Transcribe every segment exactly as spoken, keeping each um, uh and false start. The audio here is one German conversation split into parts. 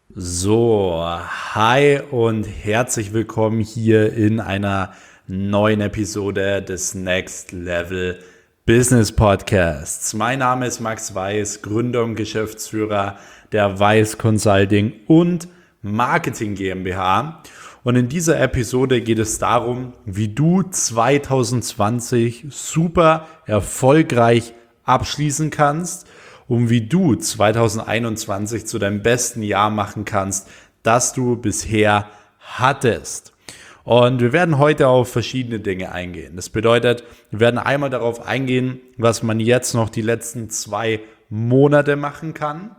So, hi und herzlich willkommen hier in einer neuen Episode des Next Level Business Podcasts. Mein Name ist Max Weiß, Gründer und Geschäftsführer der Weiß Consulting und Marketing GmbH. Und in dieser Episode geht es darum, wie du zwanzig zwanzig super erfolgreich abschließen kannst und wie du zwanzig einundzwanzig zu deinem besten Jahr machen kannst, das du bisher hattest. Und wir werden heute auf verschiedene Dinge eingehen. Das bedeutet, wir werden einmal darauf eingehen, was man jetzt noch die letzten zwei Monate machen kann,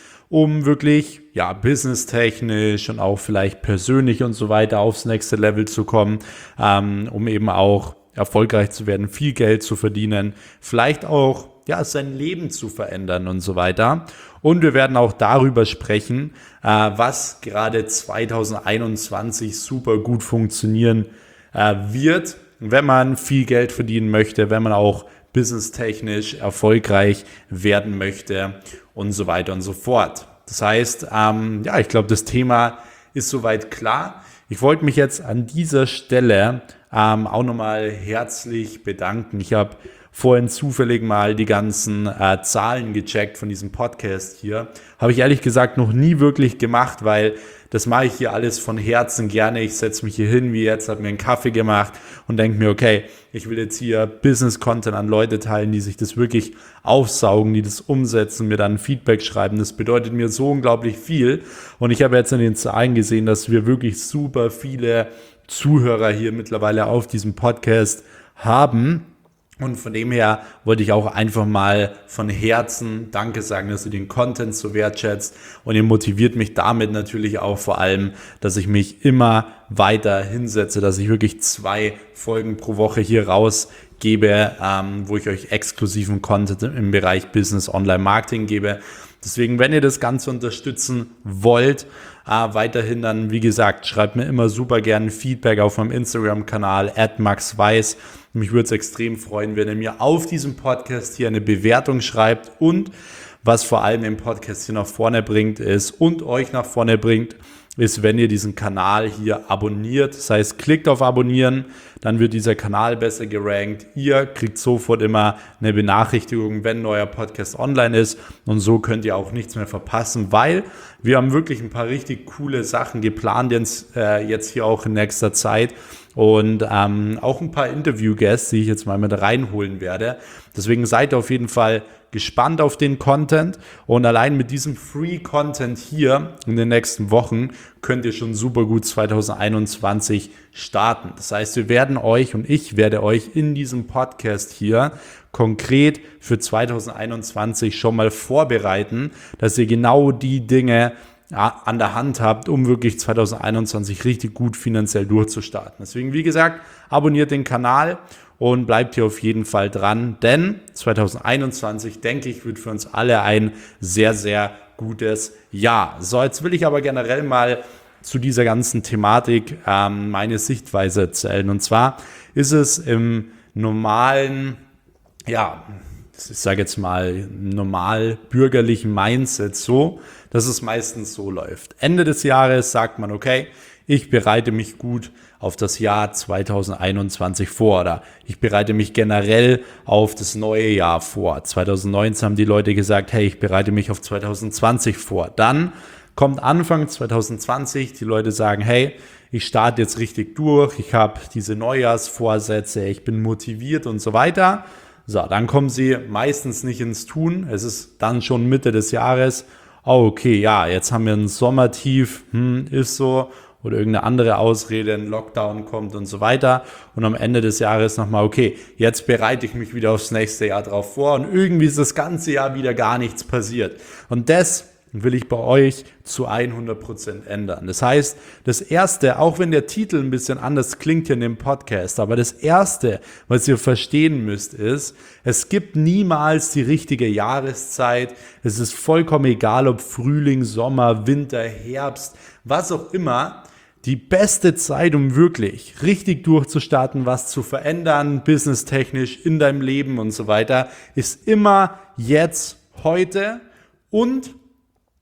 um wirklich ja businesstechnisch und auch vielleicht persönlich und so weiter aufs nächste Level zu kommen, ähm, um eben auch erfolgreich zu werden, viel Geld zu verdienen, vielleicht auch ja, sein Leben zu verändern und so weiter. Und wir werden auch darüber sprechen, äh, was gerade zwanzig einundzwanzig super gut funktionieren äh, wird, wenn man viel Geld verdienen möchte, wenn man auch businesstechnisch erfolgreich werden möchte und so weiter und so fort. Das heißt, ähm, ja, ich glaube, das Thema ist soweit klar. Ich wollte mich jetzt an dieser Stelle ähm, auch nochmal herzlich bedanken. Ich habe vorhin zufällig mal die ganzen äh, Zahlen gecheckt von diesem Podcast hier. Habe ich ehrlich gesagt noch nie wirklich gemacht, weil das mache ich hier alles von Herzen gerne. Ich setze mich hier hin wie jetzt, habe mir einen Kaffee gemacht und denke mir, okay, ich will jetzt hier Business-Content an Leute teilen, die sich das wirklich aufsaugen, die das umsetzen, mir dann Feedback schreiben. Das bedeutet mir so unglaublich viel. Und ich habe jetzt in den Zahlen gesehen, dass wir wirklich super viele Zuhörer hier mittlerweile auf diesem Podcast haben. Und von dem her wollte ich auch einfach mal von Herzen Danke sagen, dass ihr den Content so wertschätzt. Und ihr motiviert mich damit natürlich auch vor allem, dass ich mich immer weiter hinsetze, dass ich wirklich zwei Folgen pro Woche hier rausgebe, ähm, wo ich euch exklusiven Content im Bereich Business Online Marketing gebe. Deswegen, wenn ihr das Ganze unterstützen wollt, äh, weiterhin dann, wie gesagt, schreibt mir immer super gerne Feedback auf meinem Instagram-Kanal at maxweiss. Mich würde es extrem freuen, wenn ihr mir auf diesem Podcast hier eine Bewertung schreibt und was vor allem den Podcast hier nach vorne bringt ist und euch nach vorne bringt, ist, wenn ihr diesen Kanal hier abonniert. Das heißt, klickt auf Abonnieren, dann wird dieser Kanal besser gerankt. Ihr kriegt sofort immer eine Benachrichtigung, wenn ein neuer Podcast online ist. Und so könnt ihr auch nichts mehr verpassen, weil wir haben wirklich ein paar richtig coole Sachen geplant jetzt, äh, jetzt hier auch in nächster Zeit. Und ähm, auch ein paar Interview-Guests, die ich jetzt mal mit reinholen werde. Deswegen seid auf jeden Fall gespannt auf den Content. Und allein mit diesem Free-Content hier in den nächsten Wochen könnt ihr schon super gut zwanzig einundzwanzig starten. Das heißt, wir werden euch und ich werde euch in diesem Podcast hier konkret für zwanzig einundzwanzig schon mal vorbereiten, dass ihr genau die Dinge ja, an der Hand habt, um wirklich zwanzig einundzwanzig richtig gut finanziell durchzustarten. Deswegen, wie gesagt, abonniert den Kanal und bleibt hier auf jeden Fall dran, denn zwanzig einundzwanzig, denke ich, wird für uns alle ein sehr, sehr gutes Jahr. So, jetzt will ich aber generell mal zu dieser ganzen Thematik ähm, meine Sichtweise erzählen. Und zwar ist es im normalen, ja, ich sage jetzt mal, normal bürgerlichen Mindset so, dass es meistens so läuft. Ende des Jahres sagt man, okay, ich bereite mich gut auf das Jahr zwanzig einundzwanzig vor oder ich bereite mich generell auf das neue Jahr vor. zwanzig neunzehn haben die Leute gesagt, hey, ich bereite mich auf zwanzig zwanzig vor. Dann kommt Anfang zwanzig zwanzig, die Leute sagen, hey, ich starte jetzt richtig durch, ich habe diese Neujahrsvorsätze, ich bin motiviert und so weiter. So, dann kommen sie meistens nicht ins Tun. Es ist dann schon Mitte des Jahres. Oh, okay, ja, jetzt haben wir ein Sommertief, hm, ist so. Oder irgendeine andere Ausrede, ein Lockdown kommt und so weiter. Und am Ende des Jahres nochmal, okay, jetzt bereite ich mich wieder aufs nächste Jahr drauf vor. Und irgendwie ist das ganze Jahr wieder gar nichts passiert. Und das will ich bei euch zu hundert Prozent ändern. Das heißt, das Erste, auch wenn der Titel ein bisschen anders klingt hier in dem Podcast, aber das Erste, was ihr verstehen müsst, ist, es gibt niemals die richtige Jahreszeit. Es ist vollkommen egal, ob Frühling, Sommer, Winter, Herbst, was auch immer. Die beste Zeit, um wirklich richtig durchzustarten, was zu verändern, businesstechnisch in deinem Leben und so weiter, ist immer jetzt, heute und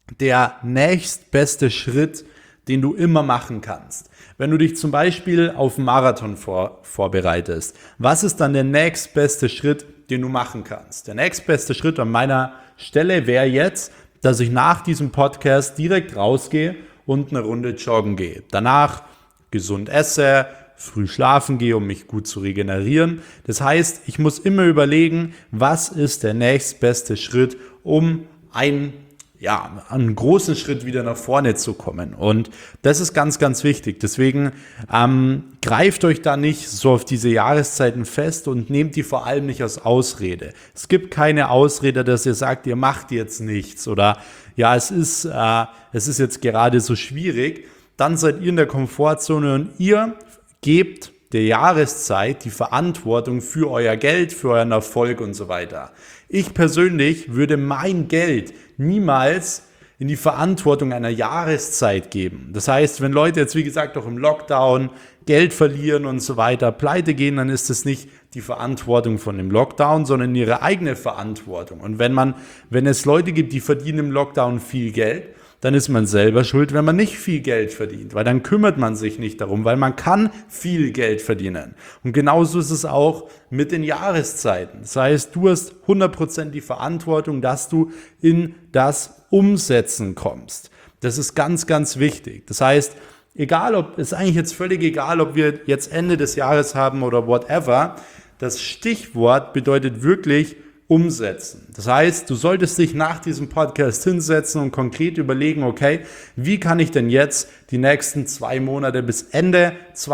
der nächstbeste Schritt, den du immer machen kannst? Wenn du dich zum Beispiel auf einen Marathon vor, vorbereitest, was ist dann der nächstbeste Schritt, den du machen kannst? Der nächstbeste Schritt an meiner Stelle wäre jetzt, dass ich nach diesem Podcast direkt rausgehe und eine Runde joggen gehe. Danach gesund esse, früh schlafen gehe, um mich gut zu regenerieren. Das heißt, ich muss immer überlegen, was ist der nächstbeste Schritt, um ein ja, einen großen Schritt wieder nach vorne zu kommen. Und das ist ganz, ganz wichtig. Deswegen ähm, greift euch da nicht so auf diese Jahreszeiten fest und nehmt die vor allem nicht als Ausrede. Es gibt keine Ausrede, dass ihr sagt, ihr macht jetzt nichts oder ja, es ist, äh, es ist jetzt gerade so schwierig. Dann seid ihr in der Komfortzone und ihr gebt der Jahreszeit die Verantwortung für euer Geld, für euren Erfolg und so weiter. Ich persönlich würde mein Geld niemals in die Verantwortung einer Jahreszeit geben. Das heißt, wenn Leute jetzt, wie gesagt, auch im Lockdown Geld verlieren und so weiter, pleite gehen, dann ist es nicht die Verantwortung von dem Lockdown, sondern ihre eigene Verantwortung. Und wenn man, wenn es Leute gibt, die verdienen im Lockdown viel Geld, dann ist man selber schuld, wenn man nicht viel Geld verdient, weil dann kümmert man sich nicht darum, weil man kann viel Geld verdienen. Und genauso ist es auch mit den Jahreszeiten. Das heißt, du hast hundert Prozent die Verantwortung, dass du in das Umsetzen kommst. Das ist ganz, ganz wichtig. Das heißt, egal ob, ist eigentlich jetzt völlig egal, ob wir jetzt Ende des Jahres haben oder whatever, das Stichwort bedeutet wirklich umsetzen. Das heißt, du solltest dich nach diesem Podcast hinsetzen und konkret überlegen, okay, wie kann ich denn jetzt die nächsten zwei Monate bis Ende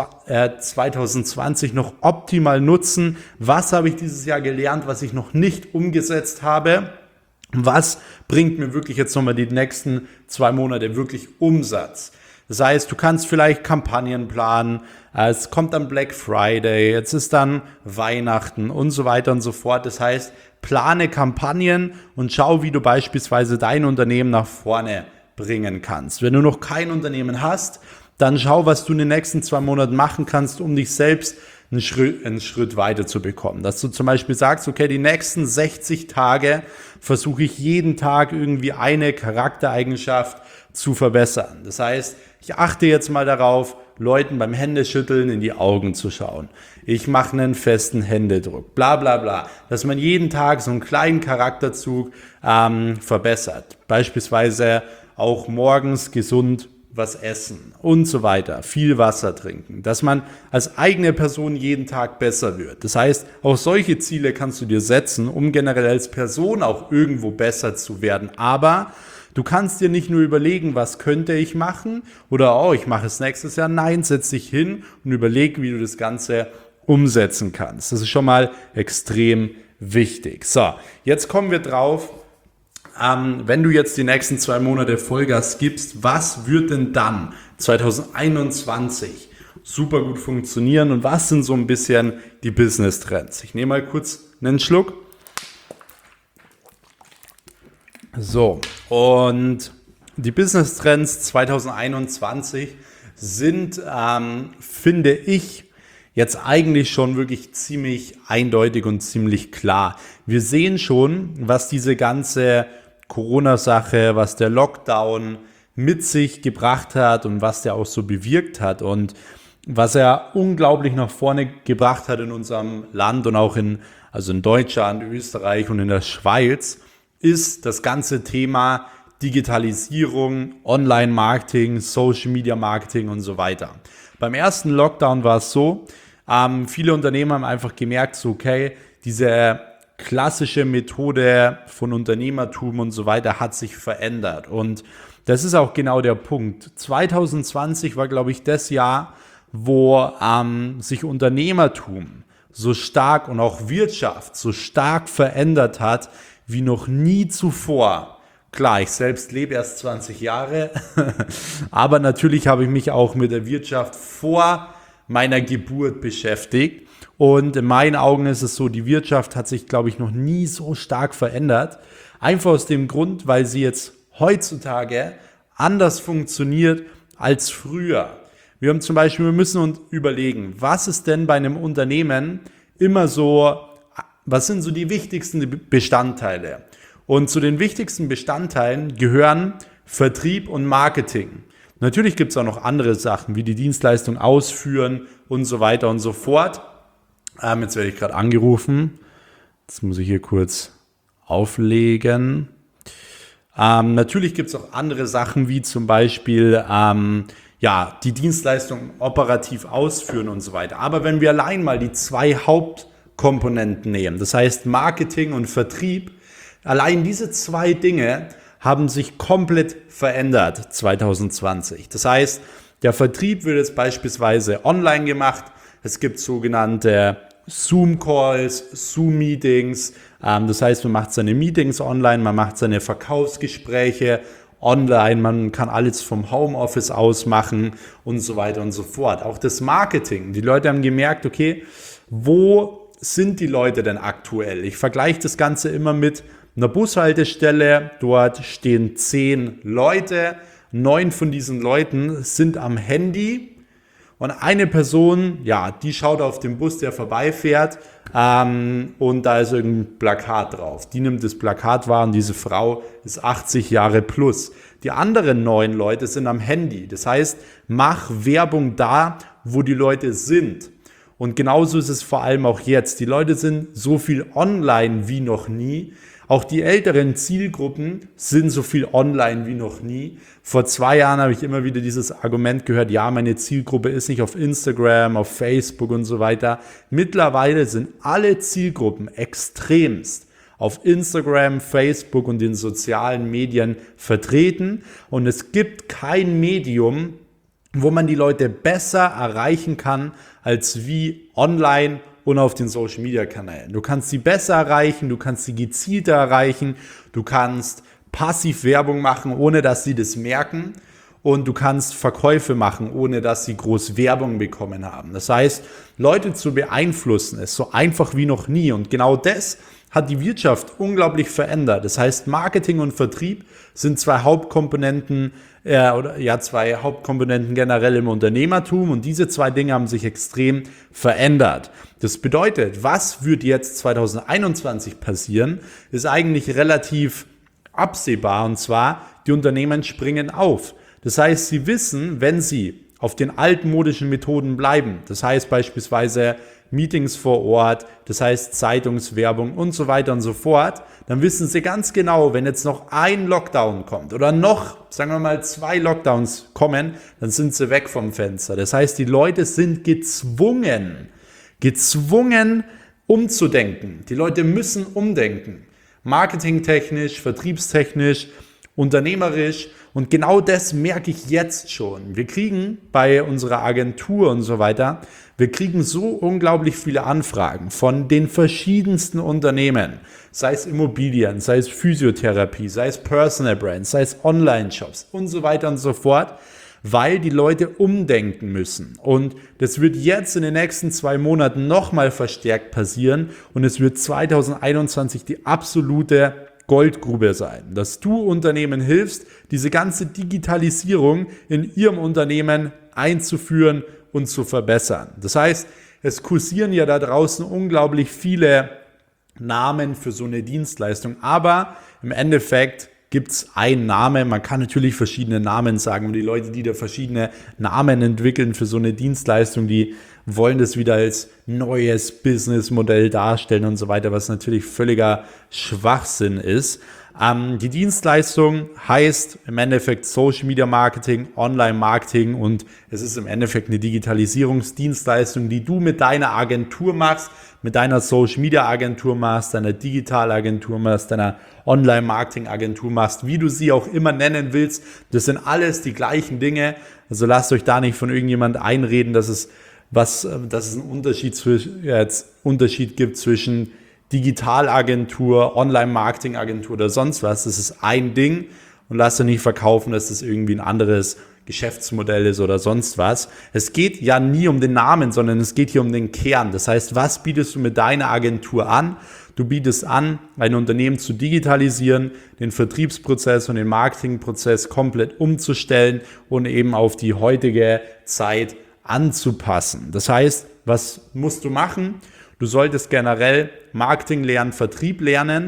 zwanzig zwanzig noch optimal nutzen? Was habe ich dieses Jahr gelernt, was ich noch nicht umgesetzt habe? Was bringt mir wirklich jetzt nochmal die nächsten zwei Monate wirklich Umsatz? Das heißt, du kannst vielleicht Kampagnen planen, es kommt dann Black Friday, jetzt ist dann Weihnachten und so weiter und so fort. Das heißt, plane Kampagnen und schau, wie du beispielsweise dein Unternehmen nach vorne bringen kannst. Wenn du noch kein Unternehmen hast, dann schau, was du in den nächsten zwei Monaten machen kannst, um dich selbst einen Schritt, einen Schritt weiter zu bekommen. Dass du zum Beispiel sagst, okay, die nächsten sechzig Tage versuche ich jeden Tag irgendwie eine Charaktereigenschaft zu verbessern. Das heißt, ich achte jetzt mal darauf, Leuten beim Händeschütteln in die Augen zu schauen. Ich mache einen festen Händedruck, bla bla bla. Dass man jeden Tag so einen kleinen Charakterzug ähm, verbessert. Beispielsweise auch morgens gesund was essen und so weiter. Viel Wasser trinken. Dass man als eigene Person jeden Tag besser wird. Das heißt, auch solche Ziele kannst du dir setzen, um generell als Person auch irgendwo besser zu werden. Aber du kannst dir nicht nur überlegen, was könnte ich machen oder oh, ich mache es nächstes Jahr. Nein, setz dich hin und überleg, wie du das Ganze umsetzen kannst. Das ist schon mal extrem wichtig. So, jetzt kommen wir drauf, ähm, wenn du jetzt die nächsten zwei Monate Vollgas gibst, was wird denn dann zwanzig einundzwanzig super gut funktionieren und was sind so ein bisschen die Business-Trends? Ich nehme mal kurz einen Schluck. So, und die Business-Trends zwanzig einundzwanzig sind, ähm, finde ich, jetzt eigentlich schon wirklich ziemlich eindeutig und ziemlich klar. Wir sehen schon, was diese ganze Corona-Sache, was der Lockdown mit sich gebracht hat und was der auch so bewirkt hat und was er unglaublich nach vorne gebracht hat in unserem Land und auch in, also in Deutschland, Österreich und in der Schweiz, ist das ganze Thema Digitalisierung, Online-Marketing, Social-Media-Marketing und so weiter. Beim ersten Lockdown war es so, ähm, viele Unternehmer haben einfach gemerkt, so okay, diese klassische Methode von Unternehmertum und so weiter hat sich verändert. Und das ist auch genau der Punkt. zwanzig zwanzig war, glaube ich, das Jahr, wo ähm, sich Unternehmertum so stark und auch Wirtschaft so stark verändert hat, wie noch nie zuvor. Klar, ich selbst lebe erst zwanzig Jahre, aber natürlich habe ich mich auch mit der Wirtschaft vor meiner Geburt beschäftigt. Und in meinen Augen ist es so, die Wirtschaft hat sich, glaube ich, noch nie so stark verändert. Einfach aus dem Grund, weil sie jetzt heutzutage anders funktioniert als früher. Wir haben zum Beispiel, wir müssen uns überlegen, was ist denn bei einem Unternehmen immer so, was sind so die wichtigsten Bestandteile? Und zu den wichtigsten Bestandteilen gehören Vertrieb und Marketing. Natürlich gibt es auch noch andere Sachen, wie die Dienstleistung ausführen und so weiter und so fort. Ähm, jetzt werde ich gerade angerufen. Jetzt muss ich hier kurz auflegen. Ähm, natürlich gibt es auch andere Sachen, wie zum Beispiel ähm, ja, die Dienstleistung operativ ausführen und so weiter. Aber wenn wir allein mal die zwei Hauptkomponenten nehmen, das heißt Marketing und Vertrieb, allein diese zwei Dinge haben sich komplett verändert zwanzig zwanzig. Das heißt, der Vertrieb wird jetzt beispielsweise online gemacht. Es gibt sogenannte Zoom-Calls, Zoom-Meetings. Ähm, das heißt, man macht seine Meetings online, man macht seine Verkaufsgespräche online, man kann alles vom Homeoffice aus machen und so weiter und so fort. Auch das Marketing. Die Leute haben gemerkt, okay, wo sind die Leute denn aktuell? Ich vergleiche das Ganze immer mit einer Bushaltestelle. Dort stehen zehn Leute. Neun von diesen Leuten sind am Handy. Und eine Person, ja, die schaut auf den Bus, der vorbeifährt, ähm, und da ist irgendein Plakat drauf. Die nimmt das Plakat wahr und diese Frau ist achtzig Jahre plus. Die anderen neun Leute sind am Handy. Das heißt, mach Werbung da, wo die Leute sind. Und genauso ist es vor allem auch jetzt. Die Leute sind so viel online wie noch nie. Auch die älteren Zielgruppen sind so viel online wie noch nie. Vor zwei Jahren habe ich immer wieder dieses Argument gehört, ja, meine Zielgruppe ist nicht auf Instagram, auf Facebook und so weiter. Mittlerweile sind alle Zielgruppen extremst auf Instagram, Facebook und den sozialen Medien vertreten. Und es gibt kein Medium, wo man die Leute besser erreichen kann als wie online und auf den Social Media Kanälen. Du kannst sie besser erreichen, du kannst sie gezielter erreichen, du kannst passiv Werbung machen, ohne dass sie das merken, und du kannst Verkäufe machen, ohne dass sie groß Werbung bekommen haben. Das heißt, Leute zu beeinflussen ist so einfach wie noch nie, und genau das hat die Wirtschaft unglaublich verändert. Das heißt, Marketing und Vertrieb sind zwei Hauptkomponenten äh, oder ja zwei Hauptkomponenten generell im Unternehmertum, und diese zwei Dinge haben sich extrem verändert. Das bedeutet, was wird jetzt zwanzig einundzwanzig passieren, ist eigentlich relativ absehbar, und zwar, die Unternehmen springen auf. Das heißt, sie wissen, wenn sie auf den altmodischen Methoden bleiben, das heißt beispielsweise Meetings vor Ort, das heißt Zeitungswerbung und so weiter und so fort, dann wissen sie ganz genau, wenn jetzt noch ein Lockdown kommt oder noch, sagen wir mal, zwei Lockdowns kommen, dann sind sie weg vom Fenster. Das heißt, die Leute sind gezwungen, gezwungen umzudenken. Die Leute müssen umdenken. Marketingtechnisch, vertriebstechnisch, unternehmerisch, und genau das merke ich jetzt schon. Wir kriegen bei unserer Agentur und so weiter, wir kriegen so unglaublich viele Anfragen von den verschiedensten Unternehmen, sei es Immobilien, sei es Physiotherapie, sei es Personal Brands, sei es Online-Shops und so weiter und so fort, weil die Leute umdenken müssen. Und das wird jetzt in den nächsten zwei Monaten nochmal verstärkt passieren, und es wird zwanzig einundzwanzig die absolute Goldgrube sein, dass du Unternehmen hilfst, diese ganze Digitalisierung in ihrem Unternehmen einzuführen und zu verbessern. Das heißt, es kursieren ja da draußen unglaublich viele Namen für so eine Dienstleistung, aber im Endeffekt gibt es einen Namen. Man kann natürlich verschiedene Namen sagen, und die Leute, die da verschiedene Namen entwickeln für so eine Dienstleistung, die wollen das wieder als neues Businessmodell darstellen und so weiter, was natürlich völliger Schwachsinn ist. Ähm, die Dienstleistung heißt im Endeffekt Social Media Marketing, Online Marketing, und es ist im Endeffekt eine Digitalisierungsdienstleistung, die du mit deiner Agentur machst, mit deiner Social Media Agentur machst, deiner Digitalagentur machst, deiner Online Marketing Agentur machst, wie du sie auch immer nennen willst. Das sind alles die gleichen Dinge. Also lasst euch da nicht von irgendjemand einreden, dass es was, dass es einen Unterschied, zwischen, jetzt Unterschied gibt zwischen Digitalagentur, Online-Marketing-Agentur oder sonst was. Das ist ein Ding, und lasst euch nicht verkaufen, dass das irgendwie ein anderes Geschäftsmodell ist oder sonst was. Es geht ja nie um den Namen, sondern es geht hier um den Kern. Das heißt, was bietest du mit deiner Agentur an? Du bietest an, ein Unternehmen zu digitalisieren, den Vertriebsprozess und den Marketingprozess komplett umzustellen und eben auf die heutige Zeit anzupassen. Das heißt, was musst du machen? Du solltest generell Marketing lernen, Vertrieb lernen,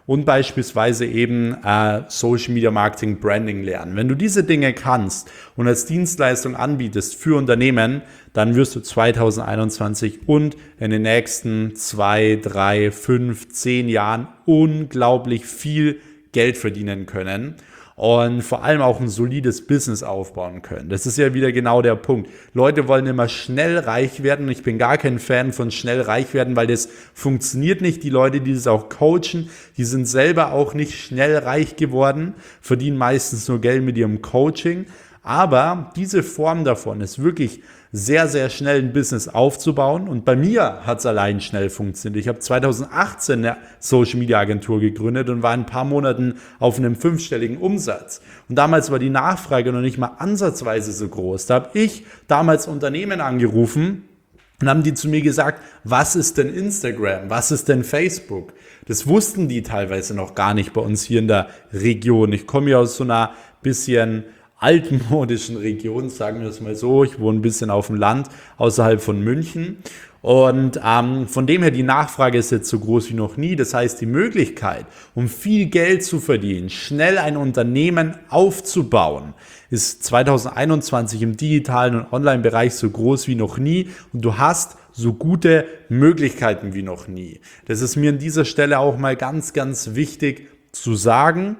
und beispielsweise eben äh, Social Media Marketing, Branding lernen. Wenn du diese Dinge kannst und als Dienstleistung anbietest für Unternehmen, dann wirst du zwanzig einundzwanzig und in den nächsten zwei, drei, fünf, zehn Jahren unglaublich viel Geld verdienen können. Und vor allem auch ein solides Business aufbauen können. Das ist ja wieder genau der Punkt. Leute wollen immer schnell reich werden. Ich bin gar kein Fan von schnell reich werden, weil das funktioniert nicht. Die Leute, die das auch coachen, die sind selber auch nicht schnell reich geworden, verdienen meistens nur Geld mit ihrem Coaching. Aber diese Form davon ist wirklich sehr, sehr schnell ein Business aufzubauen. Und bei mir hat es allein schnell funktioniert. Ich habe zwanzig achtzehn eine Social Media Agentur gegründet und war in ein paar Monaten auf einem fünfstelligen Umsatz. Und damals war die Nachfrage noch nicht mal ansatzweise so groß. Da habe ich damals Unternehmen angerufen und haben die zu mir gesagt, was ist denn Instagram? Was ist denn Facebook? Das wussten die teilweise noch gar nicht bei uns hier in der Region. Ich komme ja aus so einer bisschen altmodischen Region, sagen wir es mal so. Ich wohne ein bisschen auf dem Land, außerhalb von München. Und ähm, von dem her, die Nachfrage ist jetzt so groß wie noch nie. Das heißt, die Möglichkeit, um viel Geld zu verdienen, schnell ein Unternehmen aufzubauen, ist zwanzig einundzwanzig im digitalen und Online-Bereich so groß wie noch nie. Und du hast so gute Möglichkeiten wie noch nie. Das ist mir an dieser Stelle auch mal ganz, ganz wichtig zu sagen.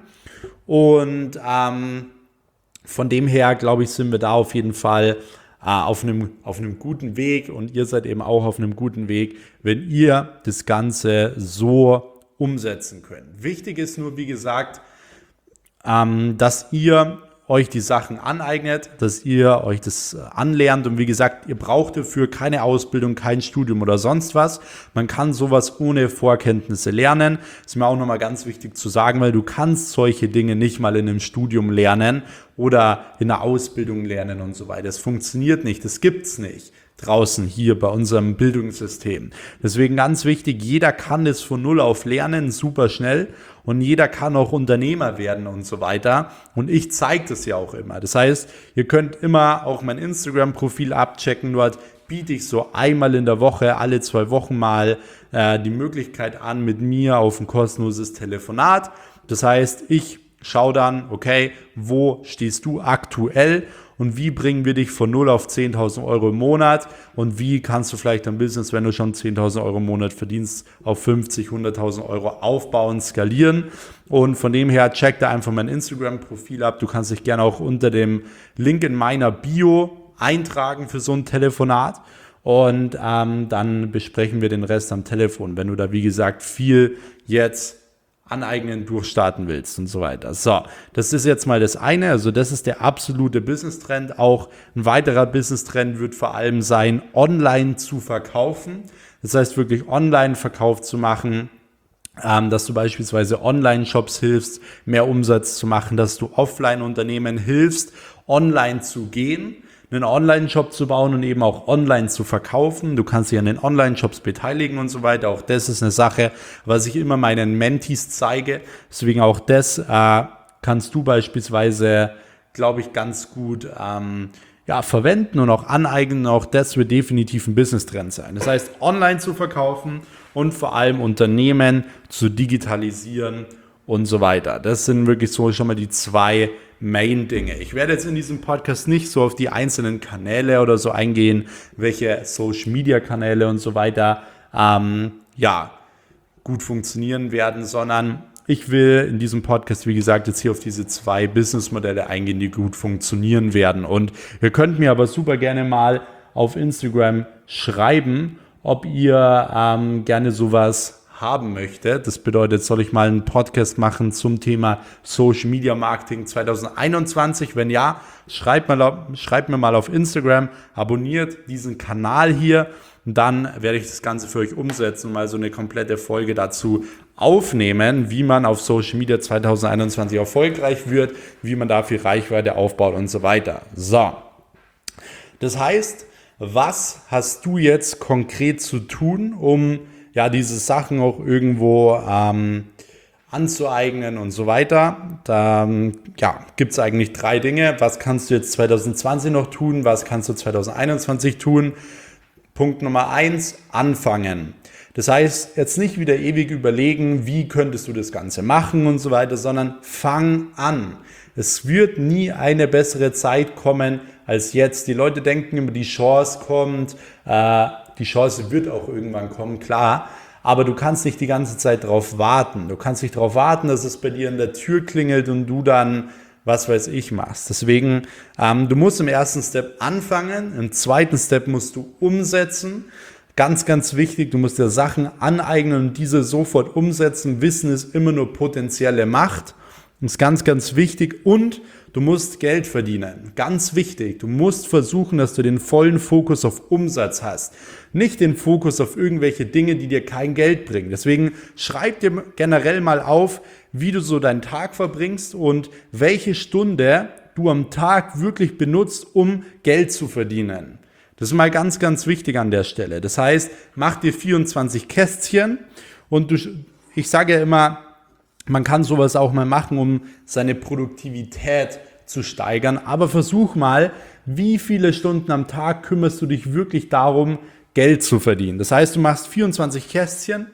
Und ähm, Von dem her, glaube ich, sind wir da auf jeden Fall äh, auf einem, auf einem guten Weg und ihr seid eben auch auf einem guten Weg, wenn ihr das Ganze so umsetzen könnt. Wichtig ist nur, wie gesagt, ähm, dass ihr euch die Sachen aneignet, dass ihr euch das anlernt und wie gesagt, ihr braucht dafür keine Ausbildung, kein Studium oder sonst was. Man kann sowas ohne Vorkenntnisse lernen. Das ist mir auch nochmal ganz wichtig zu sagen, weil du kannst solche Dinge nicht mal in einem Studium lernen oder in einer Ausbildung lernen und so weiter. Das funktioniert nicht, das gibt's nicht draußen hier bei unserem Bildungssystem. Deswegen ganz wichtig, jeder kann das von null auf lernen, super schnell und jeder kann auch Unternehmer werden und so weiter und ich zeige das ja auch immer. Das heißt, ihr könnt immer auch mein Instagram-Profil abchecken, dort biete ich so einmal in der Woche, alle zwei Wochen mal äh, die Möglichkeit an, mit mir auf ein kostenloses Telefonat. Das heißt, ich schaue dann, okay, wo stehst du aktuell? Und wie bringen wir dich von null auf zehntausend Euro im Monat? Und wie kannst du vielleicht dein Business, wenn du schon zehntausend Euro im Monat verdienst, auf fünfzig, hunderttausend Euro aufbauen, skalieren? Und von dem her, check da einfach mein Instagram-Profil ab. Du kannst dich gerne auch unter dem Link in meiner Bio eintragen für so ein Telefonat. Und ähm, dann besprechen wir den Rest am Telefon, wenn du da, wie gesagt, viel jetzt aneignen, durchstarten willst und so weiter. So, das ist jetzt mal das eine, also das ist der absolute Business-Trend. Auch ein weiterer Business-Trend wird vor allem sein, online zu verkaufen. Das heißt, wirklich Online-Verkauf zu machen, ähm, dass du beispielsweise Online-Shops hilfst, mehr Umsatz zu machen, dass du Offline-Unternehmen hilfst, online zu gehen, einen Online-Shop zu bauen und eben auch online zu verkaufen. Du kannst dich an den Online-Shops beteiligen und so weiter. Auch das ist eine Sache, was ich immer meinen Mentees zeige. Deswegen auch das äh, kannst du beispielsweise, glaube ich, ganz gut ähm, ja, verwenden und auch aneignen. Auch das wird definitiv ein Business-Trend sein. Das heißt, online zu verkaufen und vor allem Unternehmen zu digitalisieren und so weiter. Das sind wirklich so schon mal die zwei Main-Dinge. Ich werde jetzt in diesem Podcast nicht so auf die einzelnen Kanäle oder so eingehen, welche Social-Media-Kanäle und so weiter ähm, ja, gut funktionieren werden, sondern ich will in diesem Podcast, wie gesagt, jetzt hier auf diese zwei Businessmodelle eingehen, die gut funktionieren werden. Und ihr könnt mir aber super gerne mal auf Instagram schreiben, ob ihr ähm, gerne sowas haben möchte. Das bedeutet, soll ich mal einen Podcast machen zum Thema Social Media Marketing zwanzig einundzwanzig? Wenn ja, schreibt, mal, schreibt mir mal auf Instagram, abonniert diesen Kanal hier und dann werde ich das Ganze für euch umsetzen und mal so eine komplette Folge dazu aufnehmen, wie man auf Social Media zwanzig einundzwanzig erfolgreich wird, wie man dafür Reichweite aufbaut und so weiter. So, das heißt, was hast du jetzt konkret zu tun, um ja, diese Sachen auch irgendwo ähm, anzueignen und so weiter? Da ähm, ja, gibt es eigentlich drei Dinge. Was kannst du jetzt zwanzig zwanzig noch tun? Was kannst du zwanzig einundzwanzig tun? Punkt Nummer eins, anfangen. Das heißt, jetzt nicht wieder ewig überlegen, wie könntest du das Ganze machen und so weiter, sondern fang an. Es wird nie eine bessere Zeit kommen als jetzt. Die Leute denken immer, die Chance kommt, äh, die Chance wird auch irgendwann kommen, klar. Aber du kannst nicht die ganze Zeit darauf warten. Du kannst nicht darauf warten, dass es bei dir in der Tür klingelt und du dann, was weiß ich, machst. Deswegen, ähm, du musst im ersten Step anfangen, im zweiten Step musst du umsetzen. Ganz, ganz wichtig, du musst dir Sachen aneignen und diese sofort umsetzen. Wissen ist immer nur potenzielle Macht. Das ist ganz, ganz wichtig. Und du musst Geld verdienen. Ganz wichtig. Du musst versuchen, dass du den vollen Fokus auf Umsatz hast. Nicht den Fokus auf irgendwelche Dinge, die dir kein Geld bringen. Deswegen schreib dir generell mal auf, wie du so deinen Tag verbringst und welche Stunde du am Tag wirklich benutzt, um Geld zu verdienen. Das ist mal ganz, ganz wichtig an der Stelle. Das heißt, mach dir vierundzwanzig Kästchen und du, ich sage ja immer, man kann sowas auch mal machen, um seine Produktivität zu steigern. Aber versuch mal, wie viele Stunden am Tag kümmerst du dich wirklich darum, Geld zu verdienen. Das heißt, du machst vierundzwanzig Kästchen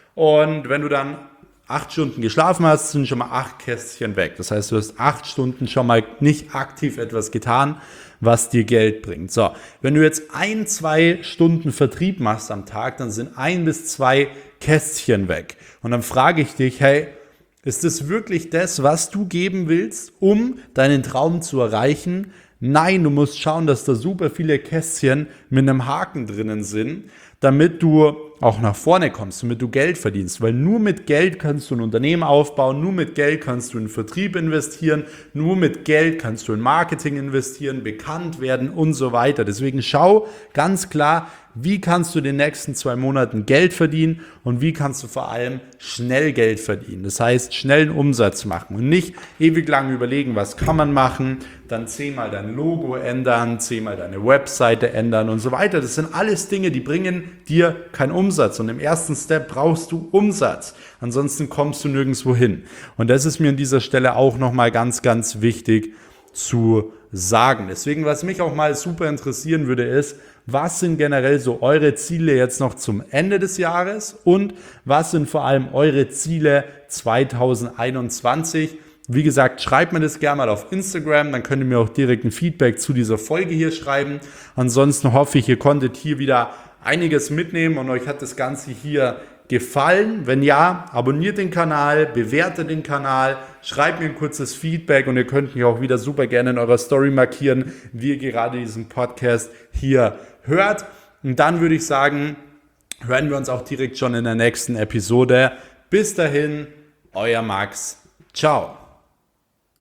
und wenn du dann acht Stunden geschlafen hast, sind schon mal acht Kästchen weg. Das heißt, du hast acht Stunden schon mal nicht aktiv etwas getan, was dir Geld bringt. So, wenn du jetzt ein, zwei Stunden Vertrieb machst am Tag, dann sind ein bis zwei Kästchen weg. Und dann frage ich dich, hey, ist es wirklich das, was du geben willst, um deinen Traum zu erreichen? Nein, du musst schauen, dass da super viele Kästchen mit einem Haken drinnen sind, damit du auch nach vorne kommst, damit du Geld verdienst. Weil nur mit Geld kannst du ein Unternehmen aufbauen, nur mit Geld kannst du in Vertrieb investieren, nur mit Geld kannst du in Marketing investieren, bekannt werden und so weiter. Deswegen schau ganz klar, wie kannst du in den nächsten zwei Monaten Geld verdienen und wie kannst du vor allem schnell Geld verdienen. Das heißt, schnell einen Umsatz machen und nicht ewig lang überlegen, was kann man machen, dann zehnmal dein Logo ändern, zehnmal deine Webseite ändern und so weiter. Das sind alles Dinge, die bringen dir keinen Umsatz. Und im ersten Step brauchst du Umsatz. Ansonsten kommst du nirgendwo hin. Und das ist mir an dieser Stelle auch nochmal ganz, ganz wichtig zu sagen. Deswegen, was mich auch mal super interessieren würde, ist, was sind generell so eure Ziele jetzt noch zum Ende des Jahres und was sind vor allem eure Ziele zwanzig einundzwanzig? Wie gesagt, schreibt mir das gerne mal auf Instagram, dann könnt ihr mir auch direkt ein Feedback zu dieser Folge hier schreiben. Ansonsten hoffe ich, ihr konntet hier wieder einiges mitnehmen und euch hat das Ganze hier gefallen. Wenn ja, abonniert den Kanal, bewertet den Kanal, schreibt mir ein kurzes Feedback und ihr könnt mich auch wieder super gerne in eurer Story markieren, wie ihr gerade diesen Podcast hier hört. Und dann würde ich sagen, hören wir uns auch direkt schon in der nächsten Episode. Bis dahin, euer Max. Ciao.